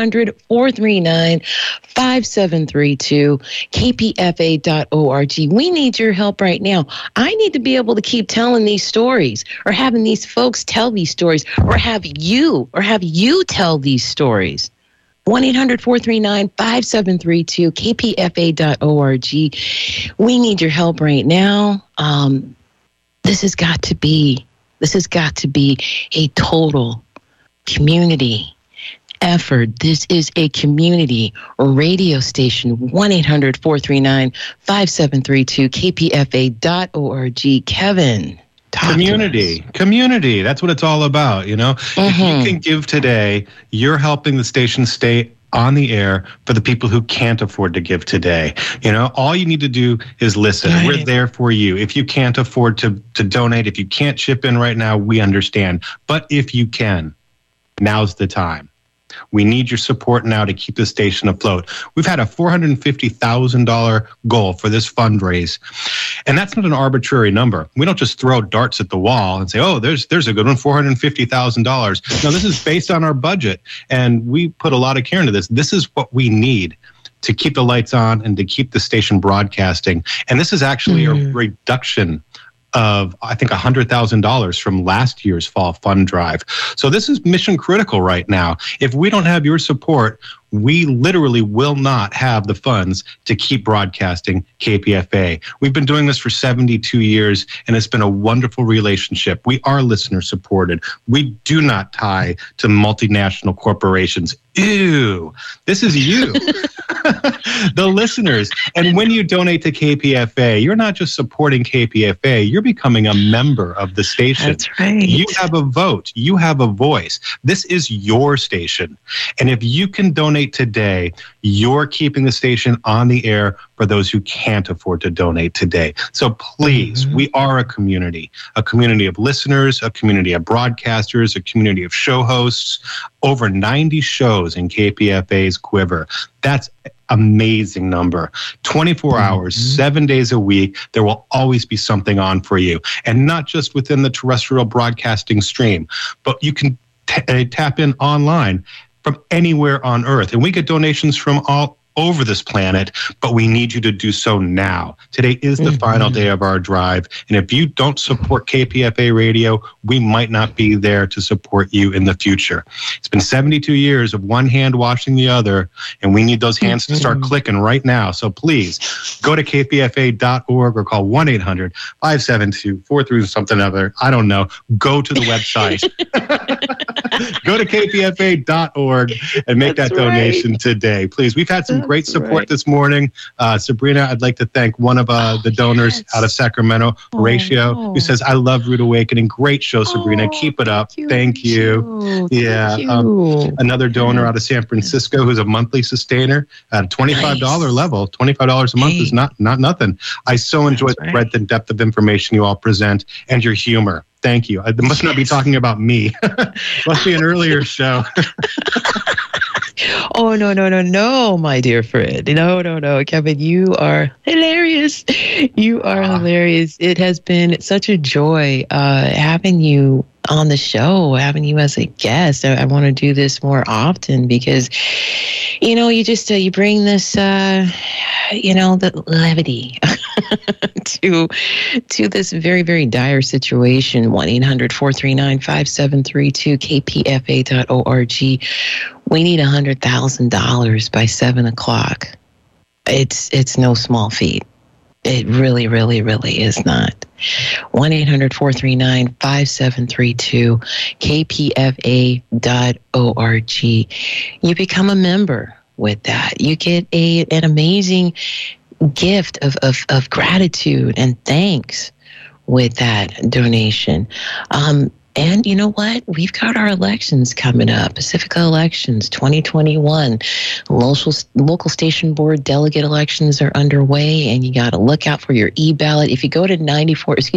[SPEAKER 2] 1-800-439-5732, kpfa.org. We need your help right now. I need to be able to keep telling these stories, or having these folks tell these stories, or have you tell these stories. 1-800-439-5732, kpfa.org. We need your help right now. This has got to be a total community effort. This is a community radio station. 1-800-439-5732, kpfa.org. Kevin.
[SPEAKER 10] Community. That's what it's all about, If you can give today, you're helping the station stay on the air for the people who can't afford to give today. All you need to do is listen. Right. We're there for you. If you can't afford to donate, if you can't chip in right now, we understand. But if you can, now's the time. We need your support now to keep the station afloat. We've had a $450,000 goal for this fundraise, and that's not an arbitrary number. We don't just throw darts at the wall and say, "Oh, there's a good one, $450,000." No, this is based on our budget, and we put a lot of care into this. This is what we need to keep the lights on and to keep the station broadcasting. And this is actually a reduction of, I think, $100,000 from last year's fall fund drive. So this is mission critical right now. If we don't have your support, we literally will not have the funds to keep broadcasting KPFA. We've been doing this for 72 years, and it's been a wonderful relationship. We are listener supported. We do not tie to multinational corporations. Ew, this is you, the listeners. And when you donate to KPFA, you're not just supporting KPFA, you're becoming a member of the station.
[SPEAKER 2] That's right.
[SPEAKER 10] You have a vote. You have a voice. This is your station. And if you can donate today, you're keeping the station on the air for those who can't afford to donate today. So please, we are a community of listeners, a community of broadcasters, a community of show hosts, over 90 shows in KPFA's quiver. That's amazing number. 24 hours, 7 days a week, there will always be something on for you. And not just within the terrestrial broadcasting stream, but you can tap in online from anywhere on Earth. And we get donations from all over this planet, but we need you to do so now. Today is the final day of our drive. And if you don't support KPFA radio, we might not be there to support you in the future. It's been 72 years of one hand washing the other, and we need those hands to start clicking right now. So please go to kpfa.org or call 1-800-572-43 something other. I don't know. Go to the website. Go to kpfa.org and make that donation today. Please. We've had some great support this morning. Sabrina, I'd like to thank one of the donors out of Sacramento, Horatio, who says, "I love Rude Awakening. Great show, Sabrina. Keep it up." Thank you. Yeah. Another donor out of San Francisco who's a monthly sustainer at a $25 level. $25 a month is not nothing. I so enjoy the breadth and depth of information you all present and your humor. Thank you. They must not be talking about me. Must be an earlier show.
[SPEAKER 2] Oh, no, my dear friend. No. Kevin, you are hilarious. You are hilarious. It has been such a joy having you on the show, having you as a guest. I want to do this more often because, you just, you bring this, the levity to this very, very dire situation. 1-800-439-5732, kpfa.org. We need $100,000 by 7 o'clock. It's no small feat. It really, really, really is not. 1-800-439-5732, kpfa.org. You become a member with that. You get an amazing gift of gratitude and thanks with that donation. And you know what? We've got our elections coming up. Pacifica elections 2021. Local station board delegate elections are underway, and you got to look out for your e-ballot. If you go to if you go to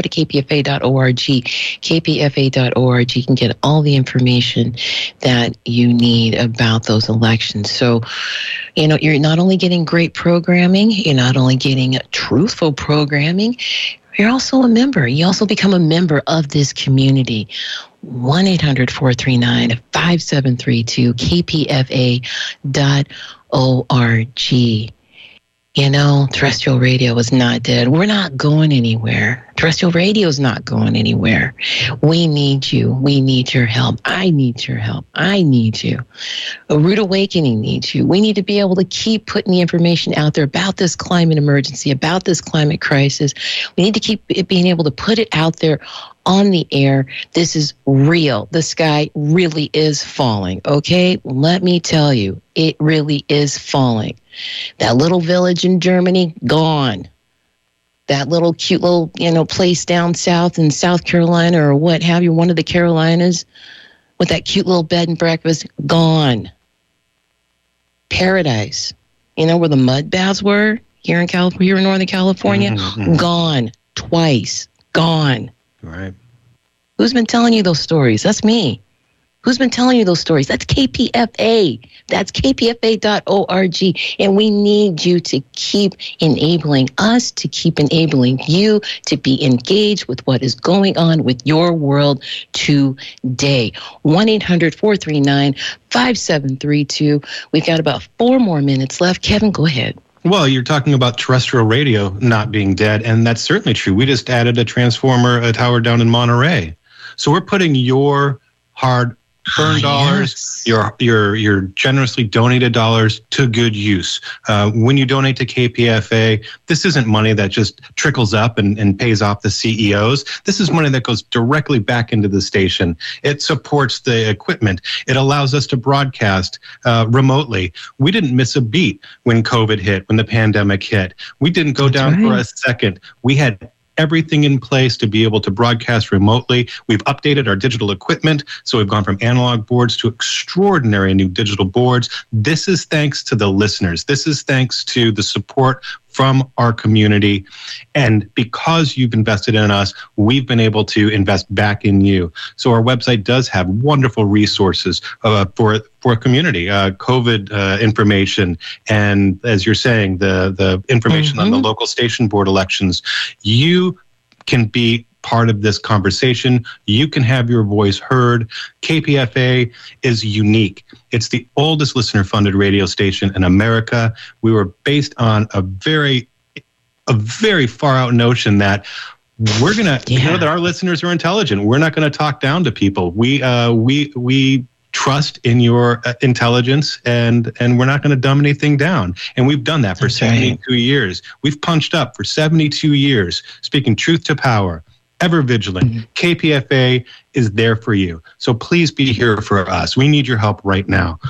[SPEAKER 2] kpfa.org, you can get all the information that you need about those elections. So, you're not only getting great programming, you're not only getting truthful programming, you're also a member. You also become a member of this community. 1-800-439-5732, kpfa.org. Terrestrial radio is not dead. We're not going anywhere. Terrestrial radio is not going anywhere. We need you. We need your help. I need your help. I need you. A Rude Awakening needs you. We need to be able to keep putting the information out there about this climate emergency, about this climate crisis. We need to keep being able to put it out there on the air. This is real. The sky really is falling. Okay? Let me tell you, it really is falling. That little village in Germany, gone. That little cute little, place down south in South Carolina or what have you, one of the Carolinas, with that cute little bed and breakfast, gone. Paradise, where the mud baths were here in Northern California, gone twice, gone.
[SPEAKER 10] Right.
[SPEAKER 2] Who's been telling you those stories? That's me. Who's been telling you those stories? That's KPFA. That's kpfa.org. And we need you to keep enabling us, to keep enabling you to be engaged with what is going on with your world today. 1-800-439-5732. We've got about 4 more minutes left. Kevin, go ahead.
[SPEAKER 10] Well, you're talking about terrestrial radio not being dead, and that's certainly true. We just added a transformer tower down in Monterey. So we're putting your hard-earned dollars, your generously donated dollars to good use. When you donate to KPFA, this isn't money that just trickles up and pays off the CEOs. This is money that goes directly back into the station. It supports the equipment. It allows us to broadcast remotely. We didn't miss a beat when COVID hit, when the pandemic hit. We didn't go down for a second. We had everything in place to be able to broadcast remotely. We've updated our digital equipment, so we've gone from analog boards to extraordinary new digital boards. This is thanks to the listeners. This is thanks to the support from our community. And because you've invested in us, we've been able to invest back in you. So our website does have wonderful resources for community, COVID information. And as you're saying, the information on the local station board elections. You can be part of this conversation. You can have your voice heard. KPFA is unique. It's the oldest listener-funded radio station in America. We were based on a very far-out notion that we're gonna, that our listeners are intelligent. We're not going to talk down to people. We trust in your intelligence, and we're not going to dumb anything down. And we've done that for 72 years. We've punched up for 72 years, speaking truth to power. Ever vigilant. KPFA is there for you. So please be here for us. We need your help right now.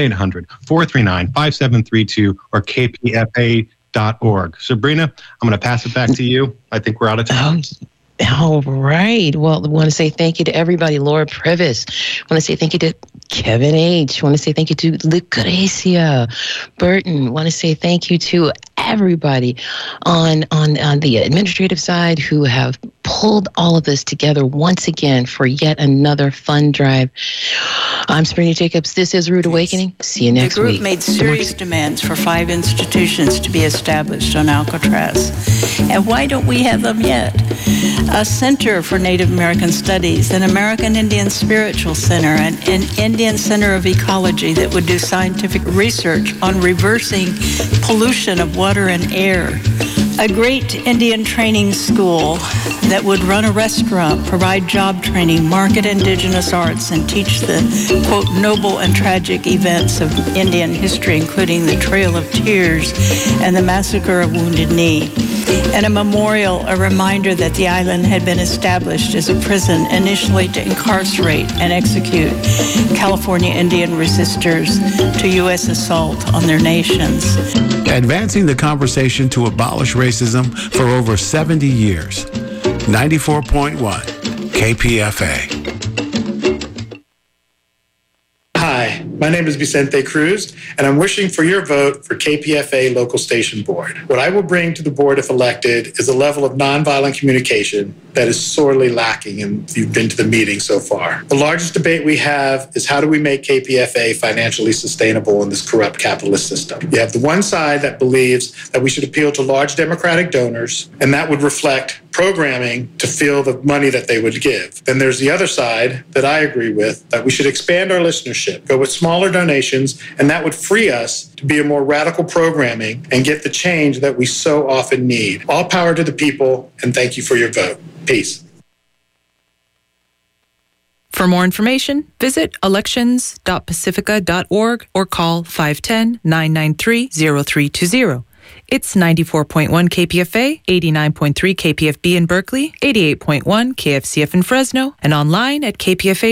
[SPEAKER 10] 1-800-439-5732 or kpfa.org. Sabrina, I'm going to pass it back to you. I think we're out of time.
[SPEAKER 2] All right. Well, I want to say thank you to everybody. Laura Privis. I want to say thank you to Kevin H. I want to say thank you to Lucrecia Burton. I want to say thank you to everybody on the administrative side who have pulled all of this together once again for yet another fun drive. I'm Sabrina Jacobs. This is Rude Awakening. See you next week.
[SPEAKER 11] The group made serious demands for 5 institutions to be established on Alcatraz. And why don't we have them yet? A Center for Native American Studies, an American Indian Spiritual Center, an Indian Center of Ecology that would do scientific research on reversing pollution of water and air. A great Indian training school that would run a restaurant, provide job training, market indigenous arts, and teach the, quote, noble and tragic events of Indian history, including the Trail of Tears and the massacre of Wounded Knee. And a memorial, a reminder that the island had been established as a prison initially to incarcerate and execute California Indian resistors to U.S. assault on their nations.
[SPEAKER 12] Advancing the conversation to abolish racism for over 70 years. 94.1 KPFA.
[SPEAKER 13] Hi, my name is Vicente Cruz, and I'm wishing for your vote for KPFA Local Station Board. What I will bring to the board if elected is a level of nonviolent communication that is sorely lacking, and you've been to the meeting so far. The largest debate we have is how do we make KPFA financially sustainable in this corrupt capitalist system? You have the one side that believes that we should appeal to large Democratic donors, and that would reflect programming to fill the money that they would give. Then there's the other side that I agree with, that we should expand our listenership, go with smaller donations, and that would free us to be a more radical programming and get the change that we so often need. All power to the people, and thank you for your vote. Peace.
[SPEAKER 14] For more information, visit elections.pacifica.org or call 510-993-0320. It's 94.1 KPFA, 89.3 KPFB in Berkeley, 88.1 KFCF in Fresno, and online at KPFA.